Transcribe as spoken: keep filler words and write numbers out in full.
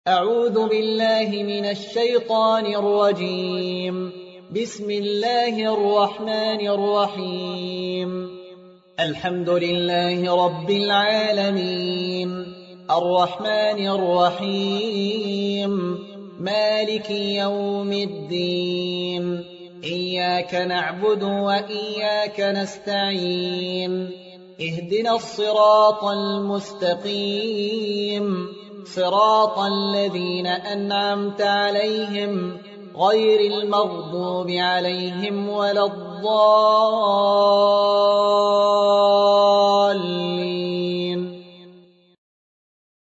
أعوذ بالله من الشيطان الرجيم. بسم الله الرحمن الرحيم. الحمد لله رب العالمين الرحمن الرحيم مالك يوم الدين إياك نعبد وإياك نستعين اهدنا الصراط المستقيم صراط الذين أنعمت عليهم غير المغضوب عليهم ولا الضالين.